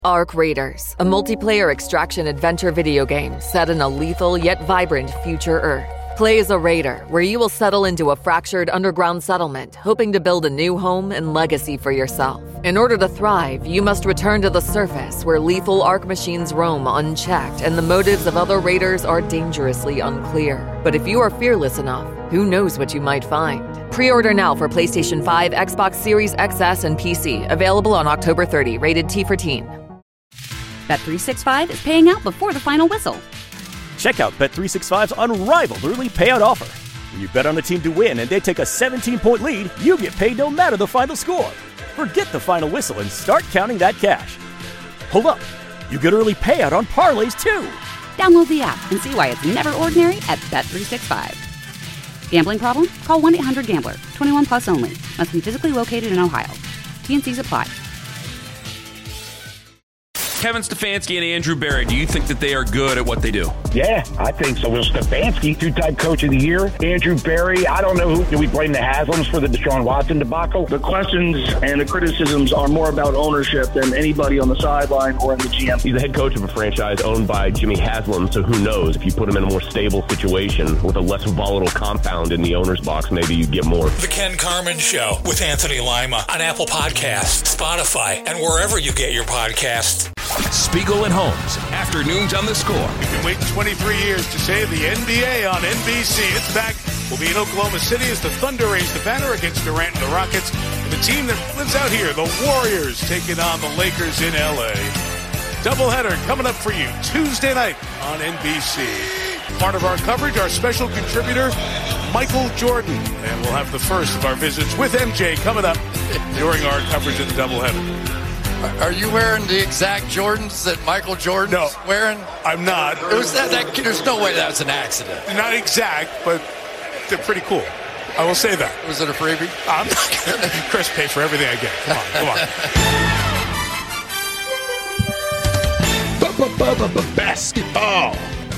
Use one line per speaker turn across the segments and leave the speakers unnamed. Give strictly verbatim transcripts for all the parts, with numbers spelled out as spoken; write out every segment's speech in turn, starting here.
Ark Raiders, a multiplayer extraction adventure video game set in a lethal yet vibrant future Earth. Play as a raider, where you will settle into a fractured underground settlement, hoping to build a new home and legacy for yourself. In order to thrive, you must return to the surface, where lethal Ark machines roam unchecked, and the motives of other raiders are dangerously unclear. But if you are fearless enough, who knows what you might find? Pre-order now for PlayStation five, Xbox Series X S, and P C. Available on October thirtieth. Rated T for teen.
Bet three sixty-five is paying out before the final whistle.
Check out Bet three sixty-five's unrivaled early payout offer. When you bet on a team to win and they take a seventeen-point lead, you get paid no matter the final score. Forget the final whistle and start counting that cash. Hold up. You get early payout on parlays, too.
Download the app and see why it's never ordinary at Bet three sixty-five. Gambling problem? Call one eight hundred gambler. twenty-one plus only. Must be physically located in Ohio. T and Cs apply.
Kevin Stefanski and Andrew Berry, do you think that they are good at what they do?
Yeah, I think so. Will Stefanski, two-time coach of the year. Andrew Berry, I don't know who. Do we blame the Haslams for the Deshaun Watson debacle?
The questions and the criticisms are more about ownership than anybody on the sideline or in the G M.
He's the head coach of a franchise owned by Jimmy Haslam, so who knows? If you put him in a more stable situation with a less volatile compound in the owner's box, maybe you get more.
The Ken Carman Show with Anthony Lima on Apple Podcasts, Spotify, and wherever you get your podcasts.
Spiegel and Holmes, afternoons on The Score.
We've been waiting twenty-three years to say the N B A on N B C. It's back. We'll be in Oklahoma City as the Thunder raise the banner against Durant and the Rockets. And the team that lives out here, the Warriors, taking on the Lakers in L A. Doubleheader coming up for you Tuesday night on N B C. Part of our coverage, our special contributor, Michael Jordan. And we'll have the first of our visits with M J coming up during our coverage of the doubleheader.
Are you wearing the exact Jordans that Michael Jordan's
no,
wearing?
I'm not.
It was that, that, there's no way that was an accident.
Not exact, but they're pretty cool. I will say that.
Was it a freebie?
I'm not gonna, Chris pays for everything I get. Come on, come on.
Basketball.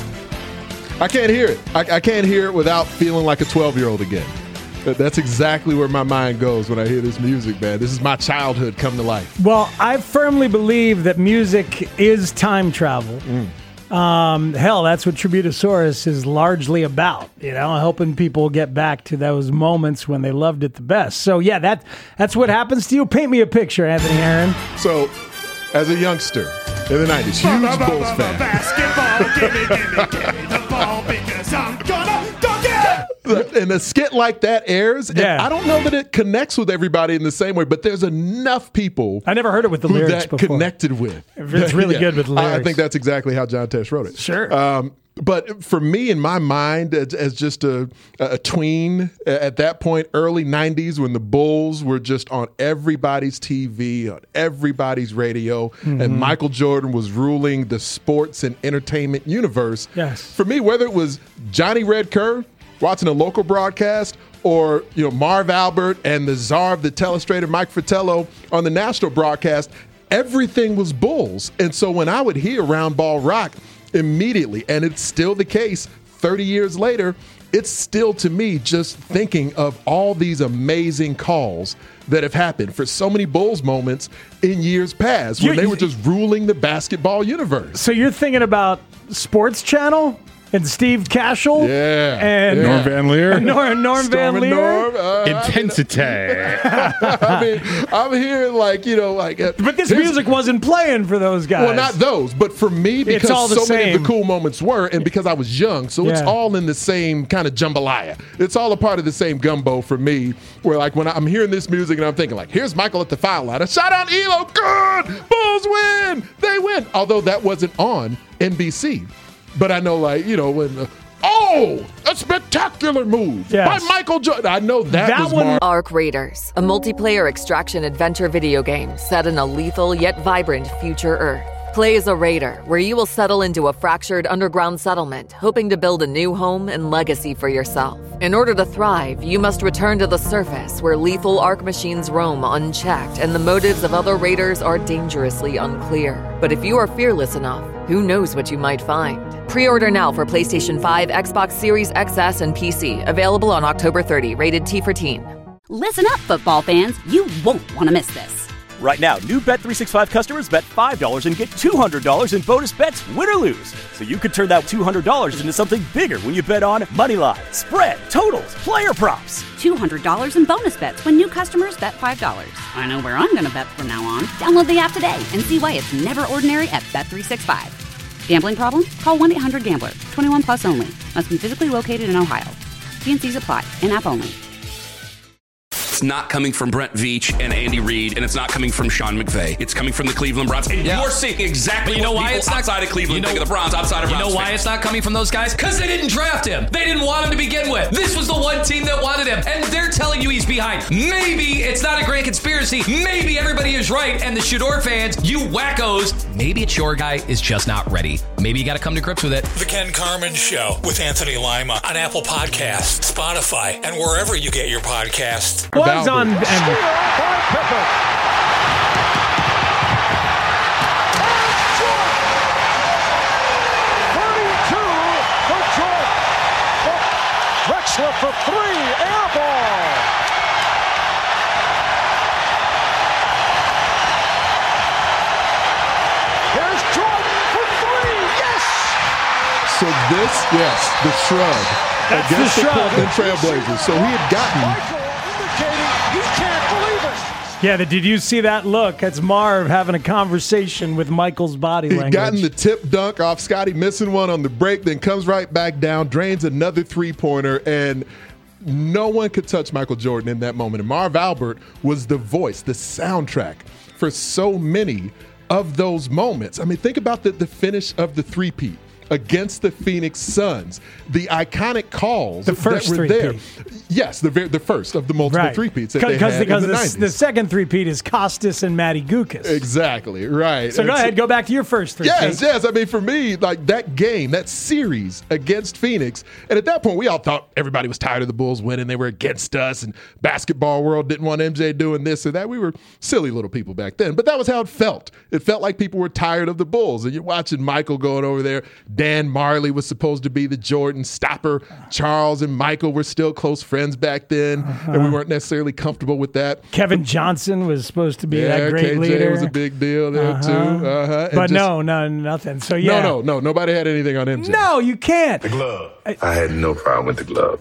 I can't hear it. I, I can't hear it without feeling like a twelve-year-old again. That's exactly where my mind goes when I hear this music, man. This is my childhood come to life.
Well, I firmly believe that music is time travel. Mm. Um, hell, that's what Tributosaurus is largely about, you know, helping people get back to those moments when they loved it the best. So, yeah, that that's what happens to you. Paint me a picture, Anthony Herron.
So, as a youngster in the nineties, huge Bulls fan.
Basketball, gimme, gimme, gimme the ball because I'm gonna dunk it!
And a skit like that airs, and
yeah.
I don't know that it connects with everybody in the same way, but there's enough people
I never heard it with the
who
lyrics
that
before.
connected with.
It's really yeah. good with the lyrics.
I think that's exactly how John Tesh wrote it.
Sure.
Um, but for me, in my mind, as, as just a, a tween at that point, early nineties, when the Bulls were just on everybody's T V, on everybody's radio, mm-hmm. and Michael Jordan was ruling the sports and entertainment universe.
Yes.
For me, whether it was Johnny Red Kerr watching a local broadcast, or you know Marv Albert and the czar of the telestrator, Mike Fratello, on the national broadcast, everything was Bulls. And so when I would hear Round Ball Rock, immediately, and it's still the case thirty years later, it's still to me just thinking of all these amazing calls that have happened for so many Bulls moments in years past when
you,
they were just ruling the basketball universe.
So you're thinking about Sports Channel? And Steve Cashel.
Yeah.
And
yeah.
Norm Van Leer.
Norm, Norm Van Leer.
Norm, uh,
Intensity.
I mean, I'm hearing like, you know, like. Uh,
but this music wasn't playing for those guys.
Well, not those, but for me, because
all the
so
same.
many of the cool moments were, and because I was young, so yeah. it's all in the same kind of jambalaya. It's all a part of the same gumbo for me, where like when I'm hearing this music and I'm thinking like, here's Michael at the foul line. A shot on Elo. Good. Bulls win. They win. Although that wasn't on N B C. But I know, like, you know, when, uh, oh, a spectacular move yes. by Michael Jordan. I know that,
that
was
one.
Mar-
Ark Raiders, a multiplayer extraction adventure video game set in a lethal yet vibrant future Earth. Play as a raider, where you will settle into a fractured underground settlement, hoping to build a new home and legacy for yourself. In order to thrive, you must return to the surface, where lethal Ark machines roam unchecked, and the motives of other raiders are dangerously unclear. But if you are fearless enough, who knows what you might find? Pre-order now for PlayStation five, Xbox Series X S, and P C. Available on October thirtieth. Rated T for teen.
Listen up, football fans. You won't want to miss this.
Right now, new Bet three sixty-five customers bet five dollars and get two hundred dollars in bonus bets, win or lose. So you could turn that two hundred dollars into something bigger when you bet on money line, spread, totals, player props.
two hundred dollars in bonus bets when new customers bet five dollars. I know where I'm going to bet from now on. Download the app today and see why it's never ordinary at Bet three sixty-five. Gambling problem? Call one eight hundred gambler. twenty-one plus only. Must be physically located in Ohio. T and C's apply. In-app only.
It's not coming from Brent Veach and Andy Reid, and it's not coming from Sean McVay. It's coming from the Cleveland Browns. And yeah. you're seeing exactly
you know
what
why
people
it's not,
outside of Cleveland
you know,
think of the Browns, outside of
You
Browns
know why
fans.
it's not coming from those guys? Because they didn't draft him. They didn't want him to begin with. This was the one team that wanted him, and they're telling you he's behind. Maybe it's not a grand conspiracy. Maybe everybody is right, and the Shador fans, you wackos, maybe it's your guy is just not ready. Maybe you got to come to grips with it.
The Ken Carman Show with Anthony Lima on Apple Podcasts, Spotify, and wherever you get your podcasts.
Was on and
Pippen. thirty-two for Jordan. Drexler for three. Air ball. Here's Jordan for three. Yes.
So this, yes, the shrug
That's
against
the,
the,
shrug.
Portland Trailblazers. So he had gotten.
Michael indicating he can't believe it.
Yeah, the, did you see that look? That's Marv having a conversation with Michael's body
He'd
language.
gotten the tip dunk off Scotty, missing one on the break, then comes right back down, drains another three-pointer, and no one could touch Michael Jordan in that moment. And Marv Albert was the voice, the soundtrack for so many of those moments. I mean, think about the, the finish of the three-peat against the Phoenix Suns, the iconic calls
The first
that were there.
three-peat.
Yes, the ver- the first of the multiple
right.
three-peats that they
Because
had
because
in the,
the,
nineties.
the second three-peat is Costas and Matty Gukas.
Exactly, right.
So
And
go ahead, go back to your first three-peat.
Yes, yes. I mean, for me, like that game, that series against Phoenix, and at that point, we all thought everybody was tired of the Bulls winning. They were against us, and basketball world didn't want M J doing this or that. We were silly little people back then, but that was how it felt. It felt like people were tired of the Bulls, and you're watching Michael going over there. Dan Marley was supposed to be the Jordan stopper. Charles and Michael were still close friends back then, uh-huh. and we weren't necessarily comfortable with that.
Kevin Johnson was supposed to be
yeah,
that great
K J
leader.
was a big deal there
uh-huh.
too. Uh-huh.
But
just,
no, no, nothing. So yeah,
no, no, no. Nobody had anything on M J.
No, you can't.
The glove. I, I had no problem with the glove.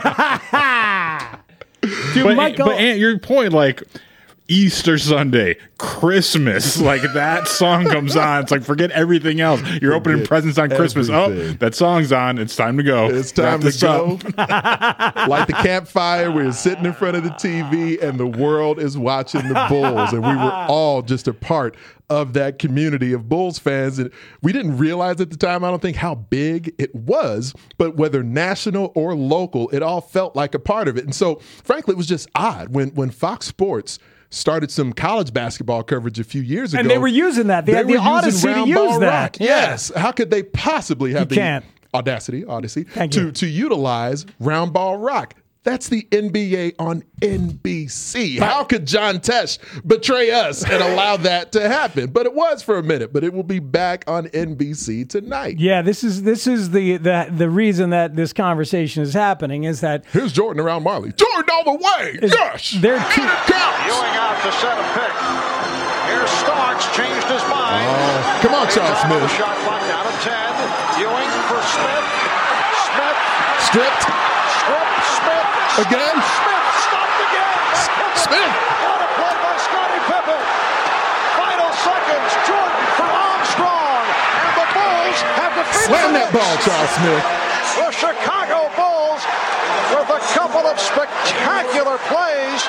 Dude,
but,
Michael,
but Ant, your point, like Easter Sunday, Christmas, like that song comes on. It's like, forget everything else. You're opening presents on Christmas.
Everything.
Oh, that song's on. It's time to go.
It's time
Wrap
to go. Light the campfire. We were sitting in front of the T V, and the world is watching the Bulls, and we were all just a part of that community of Bulls fans. And we didn't realize at the time, I don't think, how big it was, but whether national or local, it all felt like a part of it. And so, frankly, it was just odd when when Fox Sports started some college basketball coverage a few years ago.
and they were using that. They,
they
had the
were using
Odyssey to
round
use
ball
that.
rock.
Yeah.
Yes. How could they possibly have
You
the
can't.
audacity, Odyssey,
Thank
to,
you.
to utilize round ball rock? That's the N B A on N B C. How could John Tesh betray us and allow that to happen? But it was for a minute, but it will be back on N B C tonight.
Yeah, this is this is the, the the reason that this conversation is happening is that
Here's Jordan around Marley. Jordan all the way. Yes.
they're too,
And it counts.
Ewing out to set a pick. Here's Starks, changed his mind.
Oh, come on, Charles Smith.
Shot clock down to ten. Ewing for Smith. Smith.
Stripped.
Stripped. Smith.
Again?
Smith stopped again.
Smith.
What a play by Scottie Pippen. Final seconds. Jordan for Armstrong. And the Bulls have defeated
Slam
the
that ball, Charles Smith.
The Chicago Bulls with a couple of spectacular plays.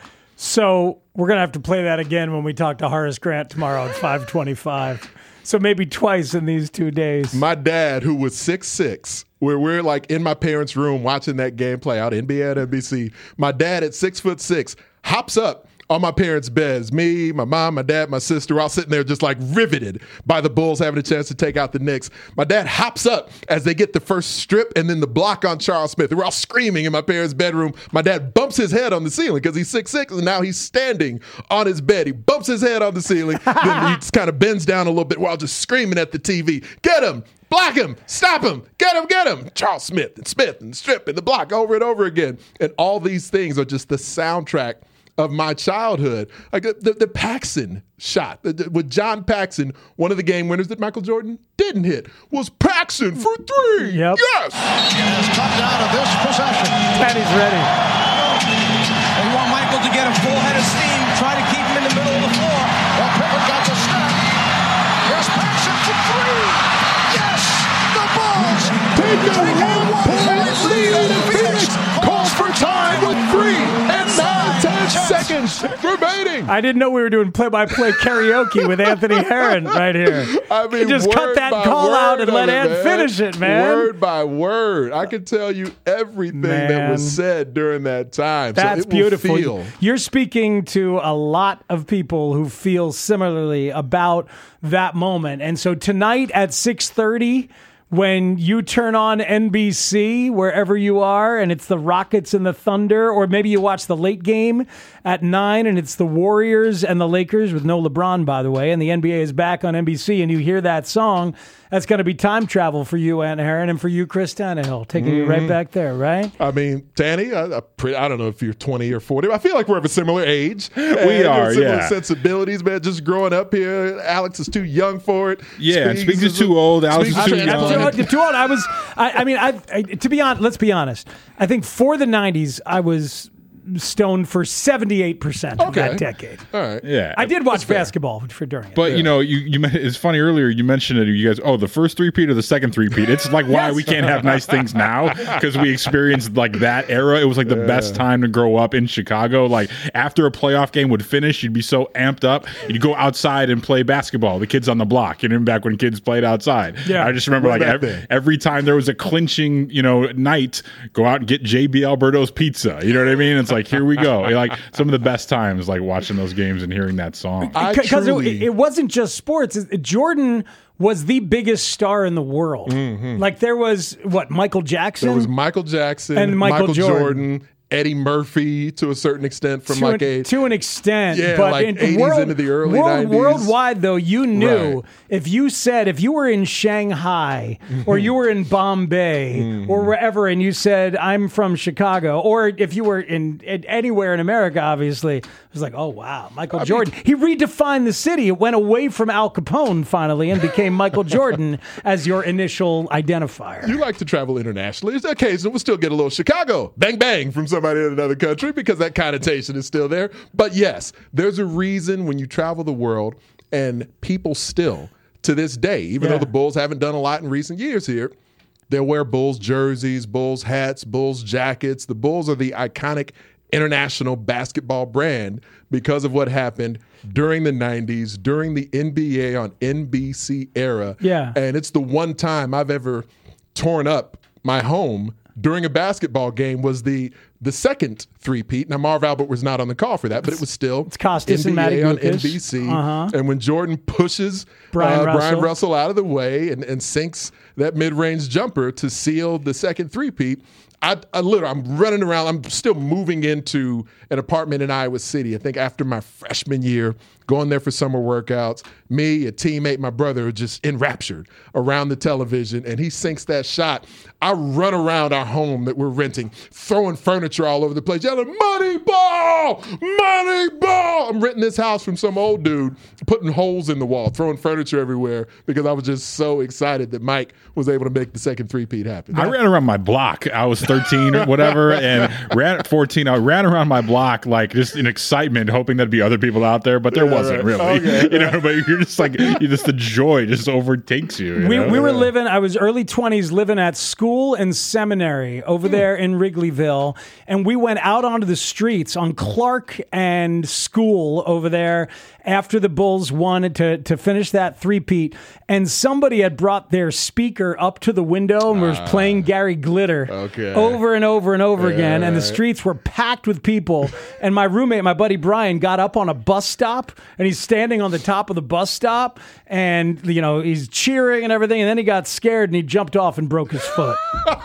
so we're gonna have to play that again when we talk to Horace Grant tomorrow at five twenty-five. So maybe twice in these two days.
My dad, who was six six, where we're like in my parents' room watching that game play out, N B A and N B C. My dad at six foot six hops up on my parents' beds. Me, my mom, my dad, my sister, we're all sitting there just like riveted by the Bulls having a chance to take out the Knicks. My dad hops up as they get the first strip and then the block on Charles Smith. We're all screaming in my parents' bedroom. My dad bumps his head on the ceiling because he's six six and now he's standing on his bed. He bumps his head on the ceiling. Then he just kind of bends down a little bit while just screaming at the T V. Get him! Block him! Stop him! Get him! Get him! Charles Smith and Smith and strip and the block over and over again. And all these things are just the soundtrack of my childhood. Like the, the, the Paxson shot the, the, with John Paxson, one of the game winners that Michael Jordan didn't hit was Paxson for three.
Yep.
Yes.
Has come down to this possession.
Teddy's ready.
They want Michael to get a full head of steam, try to keep him in the middle of the floor. Well, Pippen got the snap. Here's Paxson for three. Yes, the Bulls
take a one-point lead in Phoenix. Calls for time with three and nine tenths seconds remaining.
I didn't know we were doing play-by-play karaoke with Anthony Herron right here.
I mean,
you just cut that call out and let Ant
man.
finish it, man.
Word by word. I can tell you everything man. that was said during that time.
That's
so it
beautiful.
Feel...
You're speaking to a lot of people who feel similarly about that moment. And so tonight at six thirty, when you turn on N B C, wherever you are, and it's the Rockets and the Thunder, or maybe you watch the late game at nine, and it's the Warriors and the Lakers with no LeBron, by the way, and the N B A is back on N B C, and you hear that song, that's going to be time travel for you, Ant Herron, and for you, Chris Tannehill, taking mm-hmm. you right back there, right?
I mean, Tanny, I, I, I don't know if you're twenty or forty, but I feel like we're of a similar age.
We are,
similar
yeah.
sensibilities, man, just growing up here. Alex is too young for it.
Yeah, Speaks is too old. Alex is too young.
Too old, too old. I was, I, I mean, I, I, to be honest, let's be honest. I think for the nineties, I was stoned for seventy-eight percent of
okay.
that decade.
All right.
Yeah.
I did watch basketball for during it.
But,
yeah.
you know, you, you it's funny earlier you mentioned it, you guys, oh, the first three-peat or the second three-peat. It's like why yes. we can't have nice things now because we experienced like that era. It was like the yeah. best time to grow up in Chicago. Like after a playoff game would finish, you'd be so amped up. You'd go outside and play basketball. The kids on the block. You know, back when kids played outside.
Yeah.
I just remember like every, every time there was a clinching, you know, night, go out and get J B Alberto's pizza. You know what I mean? It's like, here we go. Like some of the best times, like watching those games and hearing that song.
Because
truly...
it, it wasn't just sports. Jordan was the biggest star in the world.
Mm-hmm.
Like there was what Michael Jackson.
There was Michael Jackson
and Michael,
Michael
Jordan.
Jordan. Eddie Murphy to a certain extent from
to
like
an,
a
to an extent,
yeah,
but
like
in
eighties
world,
into the early
world,
nineties.
Worldwide, though, you knew
right.
if you said if you were in Shanghai or you were in Bombay mm-hmm. or wherever, and you said I'm from Chicago, or if you were in, in anywhere in America, obviously, it was like, oh wow, Michael I Jordan. Mean, he redefined the city. It went away from Al Capone finally and became Michael Jordan as your initial identifier.
You like to travel internationally. It's occasional. We'll still get a little Chicago bang bang from somebody in another country. Because that connotation is still there. But yes, there's a reason when you travel the world and people still, to this day, even yeah. though the Bulls haven't done a lot in recent years here, they'll wear Bulls jerseys, Bulls hats, Bulls jackets. The Bulls are the iconic international basketball brand because of what happened during the nineties, during the N B A on N B C era.
Yeah.
And it's the one time I've ever torn up my home during a basketball game was the the second three-peat. Now, Marv Albert was not on the call for that, but it was still
it's Costas
N B A
and Matty
on
Gukic.
N B C.
Uh-huh.
And when Jordan pushes
Brian,
uh,
Russell.
Brian Russell out of the way and, and sinks that mid-range jumper to seal the second three-peat, I, I literally, I'm running around. I'm still moving into an apartment in Iowa City. I think after my freshman year, going there for summer workouts, me, a teammate, my brother are just enraptured around the television, and he sinks that shot. I run around our home that we're renting, throwing furniture all over the place, yelling, money ball, money ball. I'm renting this house from some old dude, putting holes in the wall, throwing furniture everywhere because I was just so excited that Mike was able to make the second three-peat happen.
I ran around my block. I was thirteen or whatever, and ran at fourteen. I ran around my block like just in excitement, hoping there'd be other people out there, but there yeah, wasn't right. really. Okay. You know, but you're just like, you just the joy just overtakes you. you
we
know?
we were living. I was early twenties, living at school and seminary over mm. there in Wrigleyville, and we went out onto the streets on Clark and School over there after the Bulls wanted to to finish that three-peat, and somebody had brought their speaker up to the window and was uh, playing Gary Glitter
okay.
over and over and over
yeah,
again, and the
right.
streets were packed with people. And my roommate, my buddy Brian, got up on a bus stop, and he's standing on the top of the bus stop, and you know he's cheering and everything, and then he got scared and he jumped off and broke his foot.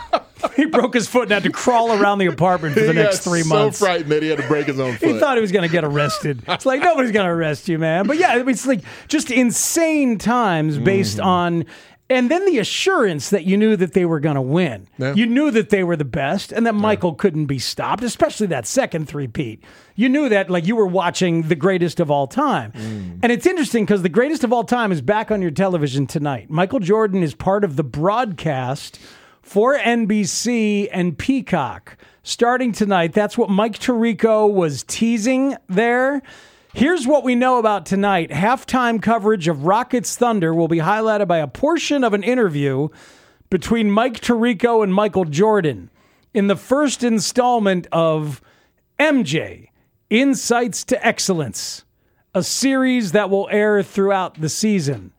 He broke his foot and had to crawl around the apartment for the
he
next three
so
months.
So frightened that he had to break his own foot.
He thought he was going to get arrested. It's like, nobody's going to arrest you, man. But yeah, it's like just insane times based mm-hmm. on And then the assurance that you knew that they were going to win.
Yeah.
You knew that they were the best and that Michael yeah. couldn't be stopped, especially that second three-peat. You knew that like you were watching the greatest of all time. Mm. And it's interesting because the greatest of all time is back on your television tonight. Michael Jordan is part of the broadcast for N B C and Peacock starting tonight. That's what Mike Tirico was teasing there. Here's what we know about tonight. Halftime coverage of Rockets Thunder will be highlighted by a portion of an interview between Mike Tirico and Michael Jordan in the first installment of M J, Insights to Excellence, a series that will air throughout the season.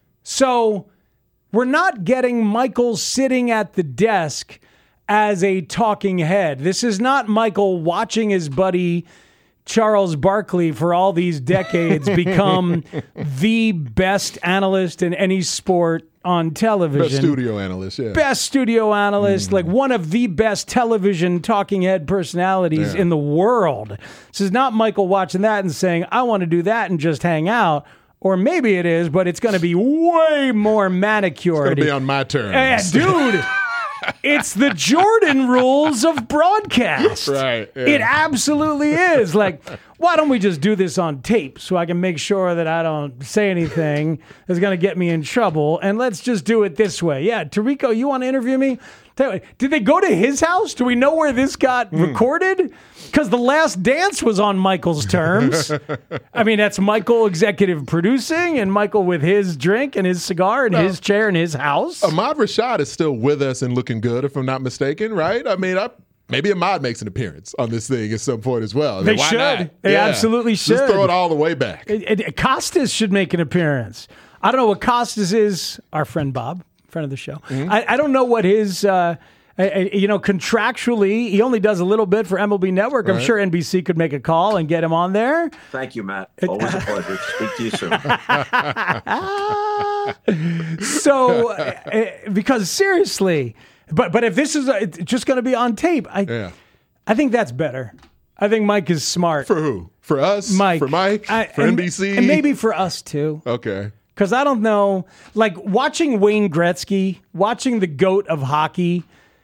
So we're not getting Michael sitting at the desk as a talking head. This is not Michael watching his buddy Charles Barkley for all these decades become the best analyst in any sport on television.
Best studio analyst, yeah.
Best studio analyst, mm. like one of the best television talking head personalities yeah. in the world. This is not Michael watching that and saying, I want to do that and just hang out. Or maybe it is, but it's going to be way more manicured. It's
going to be on my terms.
Yeah, dude. It's the Jordan rules of broadcast.
Right. Yeah.
It absolutely is. Like, why don't we just do this on tape so I can make sure that I don't say anything that's going to get me in trouble? And let's just do it this way. Yeah, Tirico, you want to interview me? Did they go to his house? Do we know where this got mm. recorded? Because The Last Dance was on Michael's terms. I mean, that's Michael executive producing and Michael with his drink and his cigar and no. his chair in his house.
Ahmad Rashad is still with us and looking good, if I'm not mistaken, right? I mean, I, maybe Ahmad makes an appearance on this thing at some point as well. I
they
mean, why
should.
Not?
They
yeah.
absolutely should.
Just throw it all the way back.
It, it, Costas should make an appearance. I don't know what Costas is. Our friend Bob, friend of the show. Mm-hmm. I, I don't know what his... Uh, You know, contractually, he only does a little bit for M L B Network. I'm
right.
sure N B C could make a call and get him on there.
Thank you, Matt. Always a pleasure to speak to you soon.
So, uh, because seriously, but but if this is uh, just going to be on tape, I
yeah.
I think that's better. I think Mike is smart.
For who? For us?
Mike.
For Mike?
I,
for
and,
N B C?
And maybe for us, too.
Okay.
Because I don't know, like watching Wayne Gretzky, watching the GOAT of hockey,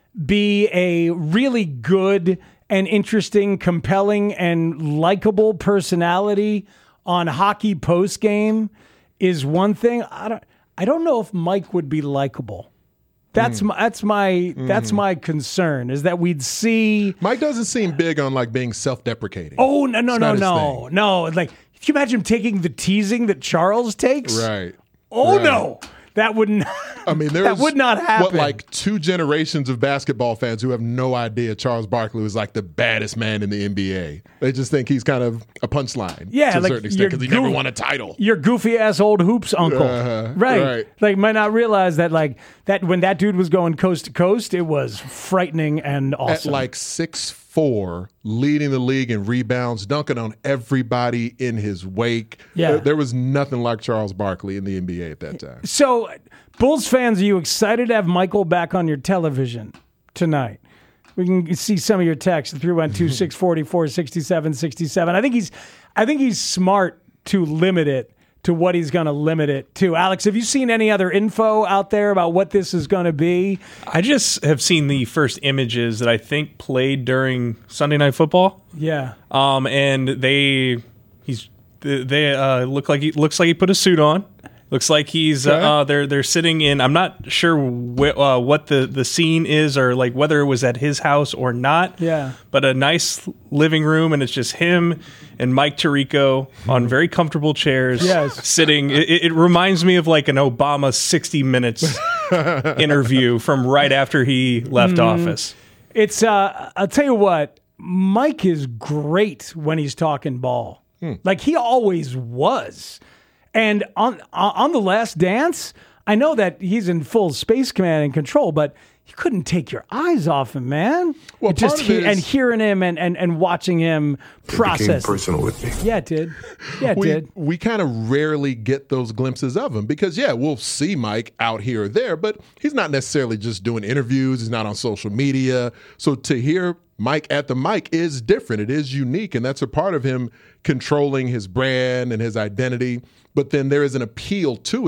be a really good and interesting, compelling, and likable personality on hockey postgame is one thing. I don't. I don't know if Mike would be likable. That's mm. my. That's my. Mm. That's my concern. Is that we'd see
Mike doesn't seem big on like being self-deprecating.
Oh no no no no no! Like, can you imagine taking the teasing that Charles takes?
Right.
Oh
right.
no. That wouldn't.
I mean, there's
that would not happen.
What, like two generations of basketball fans who have no idea Charles Barkley was like the baddest man in the N B A. They just think he's kind of a punchline,
yeah,
to a
like
certain extent because he
goof,
never won a title.
Your goofy ass old hoops uncle,
uh-huh,
right.
right?
Like, might not realize that, like that when that dude was going coast to coast, it was frightening and awesome.
At like six four, leading the league in rebounds, dunking on everybody in his wake.
Yeah,
there, there was nothing like Charles Barkley in the N B A at that time.
So, Bulls fans, are you excited to have Michael back on your television tonight? We can see some of your texts, three one two, six four four, six seven six seven. I think he's I think he's smart to limit it to what he's going to limit it to. Alex, have you seen any other info out there about what this is going to be?
I just have seen the first images that I think played during Sunday Night Football.
Yeah.
Um, and they he's they uh, look like he looks like he put a suit on. Looks like he's okay. uh, they're they're sitting in. I'm not sure wh- uh, what the, the scene is or like whether it was at his house or not.
Yeah.
But a nice living room, and it's just him and Mike Tirico on very comfortable chairs,
yes.
sitting. It, it reminds me of like an Obama sixty minutes interview from right after he left mm. office.
It's uh, I'll tell you what, Mike is great when he's talking ball. Hmm. Like he always was. And on on The Last Dance, I know that he's in full space command and control, but you couldn't take your eyes off him, man.
Well,
it just
part of it
he,
is,
and hearing him and, and, and watching him process.
It became personal with me.
Yeah, it did. Yeah, it
we,
did.
We kind of rarely get those glimpses of him because, yeah, we'll see Mike out here or there, but he's not necessarily just doing interviews. He's not on social media. So to hear Mike at the mic is different. It is unique, and that's a part of him controlling his brand and his identity. But then there is an appeal to it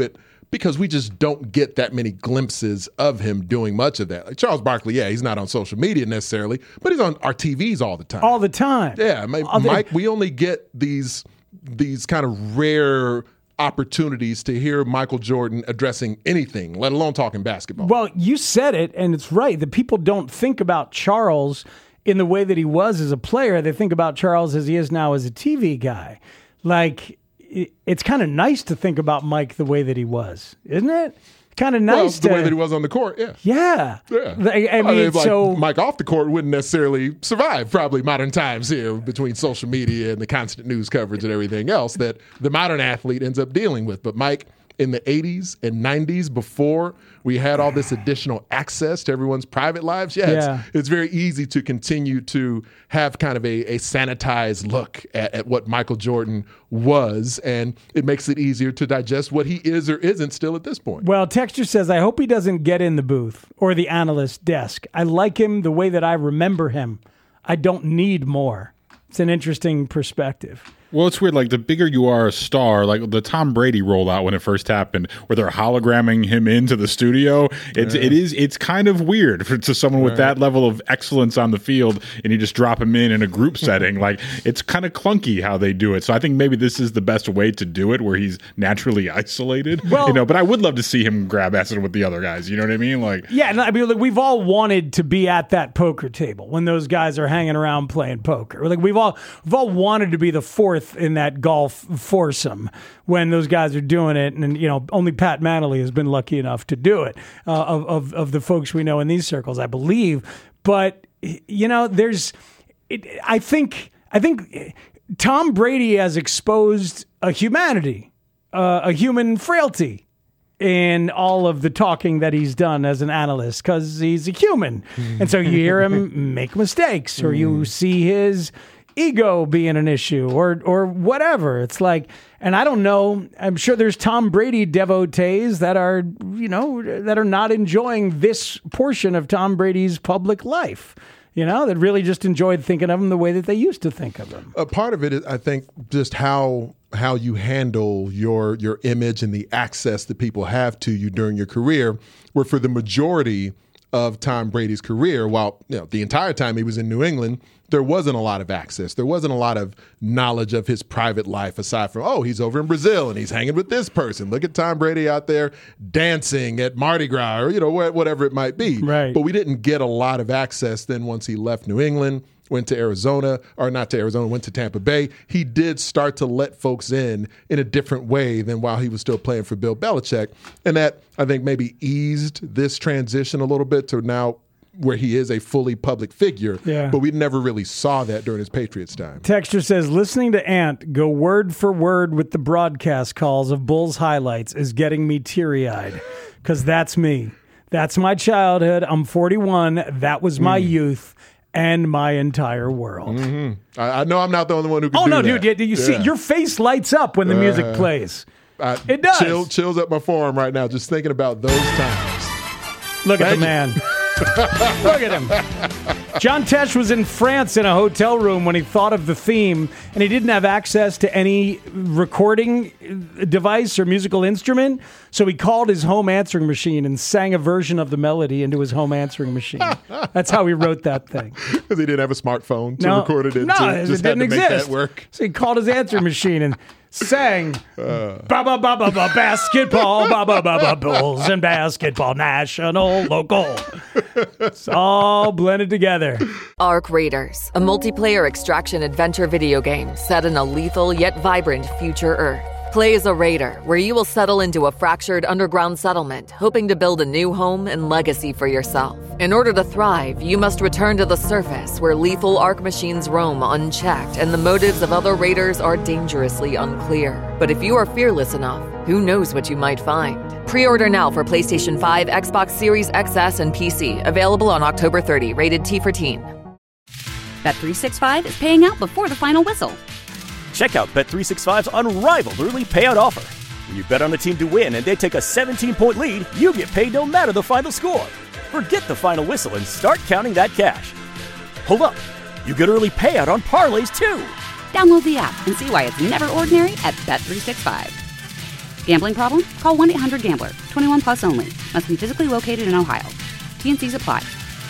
because we just don't get that many glimpses of him doing much of that. Like Charles Barkley, yeah, he's not on social media necessarily, but he's on our T Vs all the time.
All the time.
Yeah, Mike, we only get these these kind of rare opportunities to hear Michael Jordan addressing anything, let alone talking basketball.
Well, you said it, and it's right. The people don't think about Charles in the way that he was as a player. They think about Charles as he is now as a T V guy. Like, it's kind of nice to think about Mike the way that he was, isn't it? Kind of nice
well, the
to,
way that he was on the court, yeah.
Yeah.
Yeah.
I, I mean,
I mean like
so
Mike off the court wouldn't necessarily survive probably modern times here between social media and the constant news coverage and everything else that the modern athlete ends up dealing with. But Mike, in the eighties and nineties, before we had all this additional access to everyone's private lives, yeah,
Yeah.
It's, it's very easy to continue to have kind of a, a sanitized look at, at what Michael Jordan was, and it makes it easier to digest what he is or isn't still at this point.
Well, Texture says, I hope he doesn't get in the booth or the analyst desk. I like him the way that I remember him. I don't need more. It's an interesting perspective.
Well, it's weird. Like, the bigger you are a star, like the Tom Brady rollout when it first happened, where they're hologramming him into the studio. It's
Yeah.
it is it's kind of weird for to someone with
Right.
that level of excellence on the field, and you just drop him in in a group setting. Like, it's kind of clunky how they do it. So I think maybe this is the best way to do it, where he's naturally isolated.
Well-
you know, but I would love to see him grab acid with the other guys. You know what I mean? Like,
Yeah, and I mean, like, we've all wanted to be at that poker table when those guys are hanging around playing poker. Like, we've all we've all wanted to be the fourth in that golf foursome when those guys are doing it, and, you know, only Pat Manley has been lucky enough to do it uh, of, of of the folks we know in these circles, I believe. But you know, there's, it, I think, I think Tom Brady has exposed a humanity, uh, a human frailty in all of the talking that he's done as an analyst, because he's a human. And so you hear him make mistakes, or you see his ego being an issue, or or whatever. It's like, and I don't know, I'm sure there's Tom Brady devotees that are, you know, that are not enjoying this portion of Tom Brady's public life. You know, that really just enjoyed thinking of him the way that they used to think of him.
A part of it is, I think, just how how you handle your your image and the access that people have to you during your career, where for the majority of Tom Brady's career, while, you know, the entire time he was in New England, there wasn't a lot of access. There wasn't a lot of knowledge of his private life aside from, oh, he's over in Brazil and he's hanging with this person. Look at Tom Brady out there dancing at Mardi Gras, or, you know, whatever it might be.
Right.
But we didn't get a lot of access then once he left New England, went to Arizona, or not to Arizona, went to Tampa Bay. He did start to let folks in in a different way than while he was still playing for Bill Belichick. And that, I think, maybe eased this transition a little bit to now where he is a fully public figure.
Yeah.
But we never really saw that during his Patriots time.
Texture says, listening to Ant go word for word with the broadcast calls of Bulls highlights is getting me teary-eyed, because that's me. That's my childhood. I'm forty-one. That was my
Mm.
youth and my entire world.
Mm-hmm. I, I know I'm not the only one who can
Oh,
do
no,
that.
dude. You, you see,
Yeah.
your face lights up when the music
Uh,
plays.
I,
It does.
Chill, chills up my forearm right now just thinking about those times.
Look at
Thank
the
you.
man. Look at him. John Tesh was in France in a hotel room when he thought of the theme, and he didn't have access to any recording device or musical instrument, so he called his home answering machine and sang a version of the melody into his home answering machine. That's how he wrote that thing.
Because he didn't have a smartphone to
No,
record it into.
no,
Just
it
had
didn't
to make
exist.
that work.
So he called his answering machine and sang
Uh.
ba ba ba ba ba basketball, ba ba ba ba Bulls and basketball, national, local. It's all blended together.
Arc Raiders, a multiplayer extraction adventure video game set in a lethal yet vibrant future Earth. Play as a raider, where you will settle into a fractured underground settlement, hoping to build a new home and legacy for yourself. In order to thrive, you must return to the surface, where lethal Arc machines roam unchecked and the motives of other raiders are dangerously unclear. But if you are fearless enough, who knows what you might find? Pre-order now for PlayStation five, Xbox Series X S, and P C. Available on October thirtieth. Rated T for teen.
Bet three sixty-five is paying out before the final whistle.
Check out Bet three sixty-five's unrivaled early payout offer. When you bet on a team to win and they take a seventeen-point lead, you get paid no matter the final score. Forget the final whistle and start counting that cash. Hold up. You get early payout on parlays, too.
Download the app and see why it's never ordinary at Bet three sixty-five. Gambling problem? Call one eight hundred gambler. twenty-one plus only. Must be physically located in Ohio. T N Cs apply.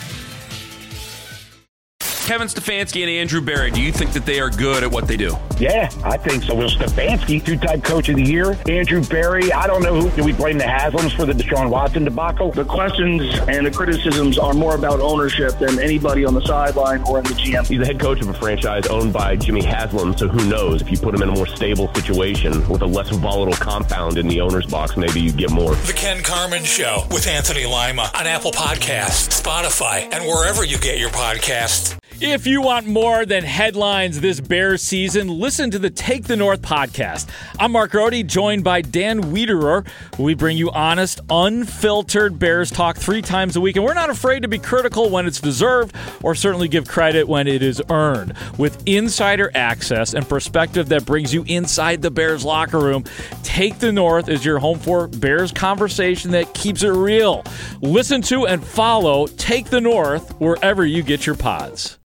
Kevin Stefanski and Andrew Berry, do you think that they are good at what they do?
Yeah, I think so. Will Stefanski, two-time coach of the year. Andrew Berry, I don't know who. Do we blame the Haslams for the Deshaun Watson debacle?
The questions and the criticisms are more about ownership than anybody on the sideline or in the G M.
He's the head coach of a franchise owned by Jimmy Haslam, so who knows? If you put him in a more stable situation with a less volatile compound in the owner's box, maybe you get more.
The Ken Carman Show with Anthony Lima on Apple Podcasts, Spotify, and wherever you get your podcasts.
If you want more than headlines this Bears season, listen to the Take the North podcast. I'm Mark Rohde, joined by Dan Wiederer. We bring you honest, unfiltered Bears talk three times a week, and we're not afraid to be critical when it's deserved or certainly give credit when it is earned. With insider access and perspective that brings you inside the Bears locker room, Take the North is your home for Bears conversation that keeps it real. Listen to and follow Take the North wherever you get your pods.